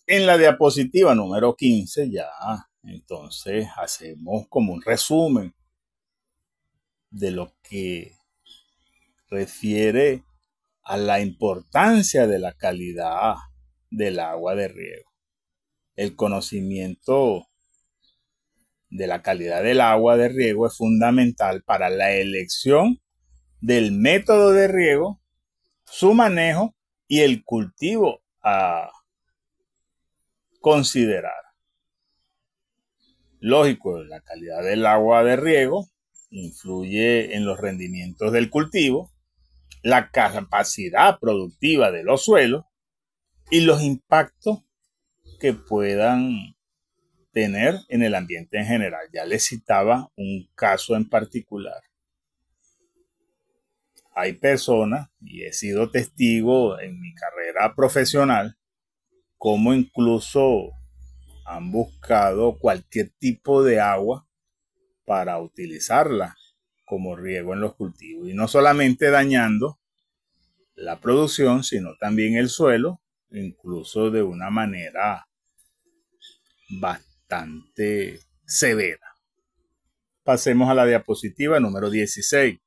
En la diapositiva número 15 ya, entonces hacemos como un resumen de lo que refiere a la importancia de la calidad del agua de riego. El conocimiento de la calidad del agua de riego es fundamental para la elección del método de riego, su manejo y el cultivo a considerar. Lógico, la calidad del agua de riego influye en los rendimientos del cultivo, la capacidad productiva de los suelos y los impactos que puedan tener en el ambiente en general. Ya les citaba un caso en particular. Hay personas, y he sido testigo en mi carrera profesional, como incluso han buscado cualquier tipo de agua para utilizarla como riego en los cultivos. Y no solamente dañando la producción, sino también el suelo, incluso de una manera bastante severa. Pasemos a la diapositiva número 16.